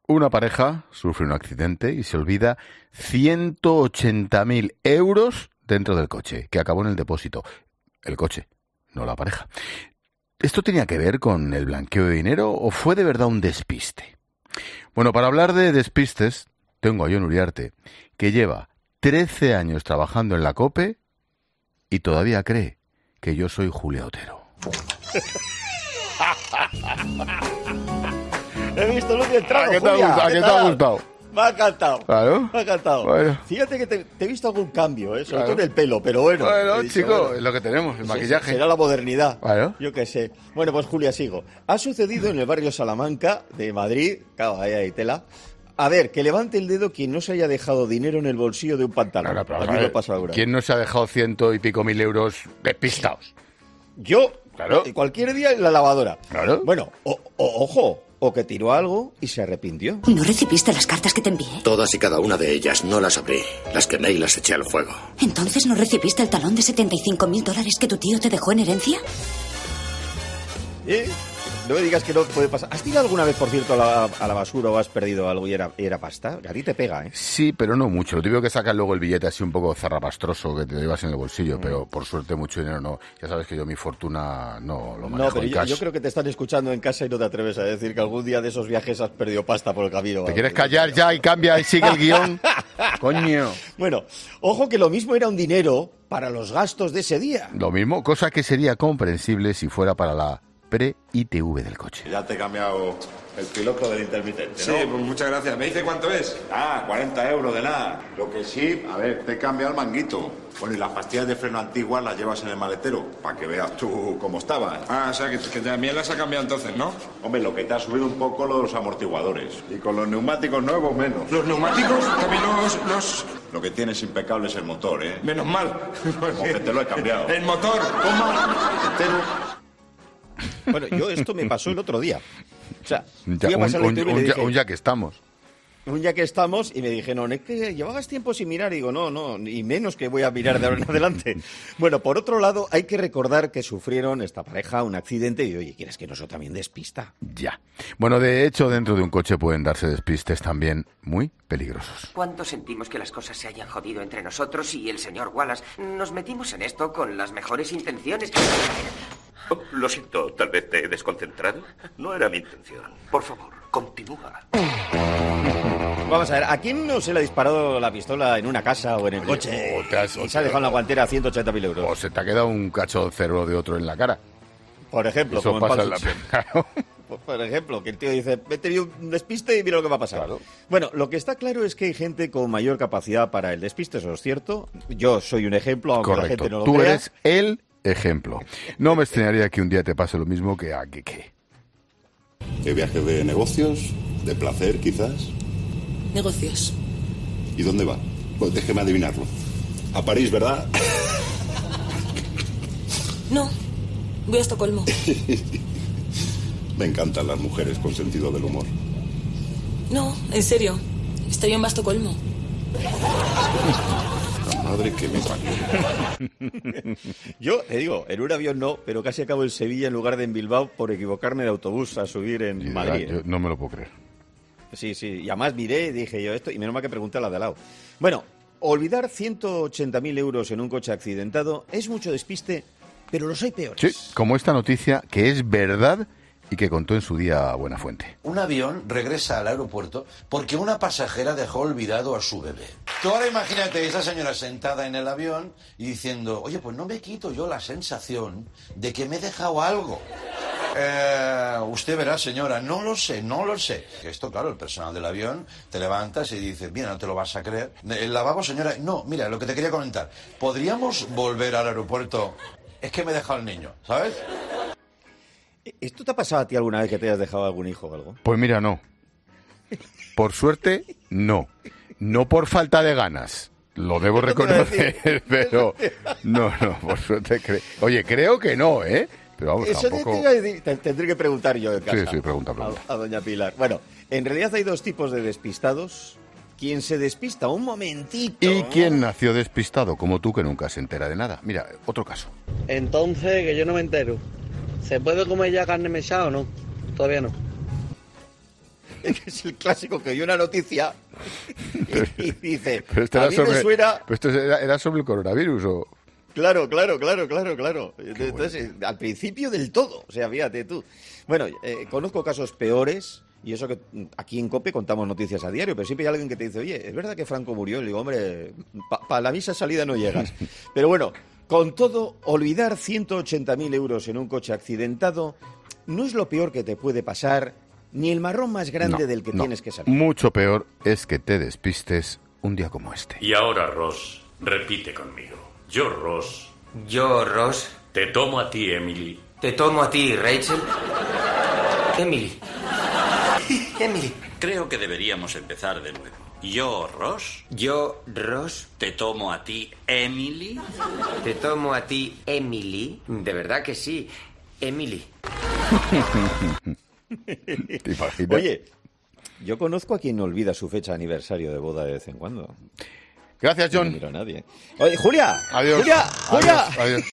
Una pareja sufre un accidente y se olvida 180.000 euros dentro del coche, que acabó en el depósito. El coche, no la pareja. ¿Esto tenía que ver con el blanqueo de dinero o fue de verdad un despiste? Bueno, para hablar de despistes, tengo a Jon Uriarte, que lleva 13 años trabajando en la COPE y todavía cree que yo soy Julia Otero. He visto lo que entrado, ¿A qué te ha gustado? Me ha encantado. Claro. Me ha encantado. Bueno. Fíjate que te he visto algún cambio, sobre todo en el pelo, pero bueno. Bueno, he dicho, chico, bueno, es lo que tenemos, el maquillaje. será la modernidad. Claro. Yo qué sé. Bueno, pues Julia, sigo. Ha sucedido en el barrio Salamanca de Madrid, claro, ahí hay tela. A ver, que levante el dedo quien no se haya dejado dinero en el bolsillo de un pantalón. Claro, pero, a mí me pasa ahora. ¿Quién no se ha dejado 100 y pico mil euros despistados? Yo, Claro. cualquier día en la lavadora. Claro. Bueno, ojo, o que tiró algo y se arrepintió. ¿No recibiste las cartas que te envié? Todas y cada una de ellas no las abrí. Las quemé y las eché al fuego. ¿Entonces no recibiste el talón de $75.000 que tu tío te dejó en herencia? No me digas que no puede pasar. ¿Has tirado alguna vez, por cierto, a la basura o has perdido algo y era pasta? A ti te pega, ¿eh? Sí, pero no mucho. Lo típico que sacas luego el billete así un poco zarrapastroso que te llevas en el bolsillo, pero por suerte mucho dinero no. Ya sabes que yo mi fortuna no lo manejo. No, pero en cash. yo creo que te están escuchando en casa y no te atreves a decir que algún día de esos viajes has perdido pasta por el camino. ¿Te quieres callar ya y cambia y sigue el guión? Coño. Bueno, ojo que lo mismo era un dinero para los gastos de ese día. Lo mismo, cosa que sería comprensible si fuera para la pre-ITV del coche. Ya te he cambiado el piloto del intermitente, Sí, ¿no? pues muchas gracias. ¿Me dice cuánto es? 40 euros de nada. Lo que sí, a ver, te he cambiado el manguito. Bueno, y las pastillas de freno antiguas las llevas en el maletero, para que veas tú cómo estaban. Ah, o sea, que también las ha cambiado entonces, ¿no? Hombre, lo que te ha subido un poco lo de los amortiguadores. Y con los neumáticos nuevos, menos. Los neumáticos, también los... Lo que tienes impecable es el motor, ¿eh? Menos mal. Como que te lo he cambiado. El motor, toma. Entero. Bueno, yo esto me pasó el otro día. O sea, Ya, fui a pasar la ITV y le dije, ya que estamos. un día que estamos, y me dijeron, es que llevabas tiempo sin mirar. Y digo, no, y menos que voy a mirar de ahora en adelante. Bueno, por otro lado, hay que recordar que sufrieron esta pareja un accidente y, oye, ¿quieres que eso también despista? Ya. Bueno, de hecho, dentro de un coche pueden darse despistes también muy peligrosos. ¿Cuánto sentimos que las cosas se hayan jodido entre nosotros y el señor Wallace? Nos metimos en esto con las mejores intenciones. Oh, lo siento, tal vez te he desconcentrado. No era mi intención. Por favor, continúa. Vamos a ver, ¿a quién no se le ha disparado la pistola en una casa o en el coche? Y se ha dejado en la guantera a 180.000 euros. O se te ha quedado un cacho de cerro de otro en la cara. Por ejemplo, Eso como pasa en la Pulp pena. Por ejemplo, que el tío dice, he tenido un despiste y mira lo que va a pasar. Claro. Bueno, lo que está claro es que hay gente con mayor capacidad para el despiste, eso es cierto. Yo soy un ejemplo, aunque la Correcto. gente no lo Tú crea. eres el ejemplo. No me extrañaría que un día te pase lo mismo que a Keke. ¿De viajes de negocios? ¿De placer, quizás? Negocios. ¿Y dónde va? Pues déjeme adivinarlo. A París, ¿verdad? No, voy a Estocolmo. Me encantan las mujeres con sentido del humor. No, en serio. Estoy en Estocolmo. La madre que me parió. Yo, te digo, en un avión no, pero casi acabo en Sevilla en lugar de en Bilbao por equivocarme de autobús a subir en Madrid. Yo no me lo puedo creer. Sí, y además miré y dije yo esto, y menos mal que pregunté a la de al lado. Bueno, olvidar 180.000 euros en un coche accidentado es mucho despiste, pero los hay peores. Sí, como esta noticia que es verdad y que contó en su día Buenafuente. Un avión regresa al aeropuerto porque una pasajera dejó olvidado a su bebé. Tú ahora imagínate esa señora sentada en el avión y diciendo, oye, pues no me quito yo la sensación de que me he dejado algo. Usted verá, señora, no lo sé. Esto, claro, el personal del avión, te levantas y dices, mira, no te lo vas a creer. El lavabo, señora, no, mira, lo que te quería comentar. ¿Podríamos volver al aeropuerto? Es que me he dejado el niño, ¿sabes? ¿Esto te ha pasado a ti alguna vez que te hayas dejado algún hijo o algo? Pues mira, no. Por suerte, no. No por falta de ganas. Lo debo reconocer, pero no, por suerte. Oye, creo que no, ¿eh? Pero vamos, Eso tampoco... tendré que preguntar yo en casa. Sí, pregunta. A doña Pilar. Bueno, en realidad hay dos tipos de despistados. Quien se despista un momentito... ¿Y quién nació despistado, como tú, que nunca se entera de nada? Mira, otro caso. Entonces, que yo no me entero. ¿Se puede comer ya carne mechada o no? Todavía no. Es el clásico que oye una noticia y dice, Pero esto a era mí sobre, me suena... pero esto era sobre el coronavirus, ¿o? Claro. Entonces, al principio del todo, o sea, fíjate tú. Bueno, conozco casos peores, y eso que aquí en COPE contamos noticias a diario, pero siempre hay alguien que te dice, oye, ¿es verdad que Franco murió? Y digo, hombre, para la misa salida no llegas. Pero bueno, con todo, olvidar 180.000 euros en un coche accidentado no es lo peor que te puede pasar, ni el marrón más grande del que tienes que salir. Mucho peor es que te despistes un día como este. Y ahora, Ross, repite conmigo. Yo, Ross. Yo, Ross. Te tomo a ti, Emily. Te tomo a ti, Rachel. Emily. Emily. Creo que deberíamos empezar de nuevo. Yo, Ross. Yo, Ross. Te tomo a ti, Emily. Te tomo a ti, Emily. De verdad que sí. Emily. ¿Te imaginas? Oye, yo conozco a quien olvida su fecha de aniversario de boda de vez en cuando. Gracias, John. No miro a nadie. Oye, Julia. Adiós. Julia. Adiós.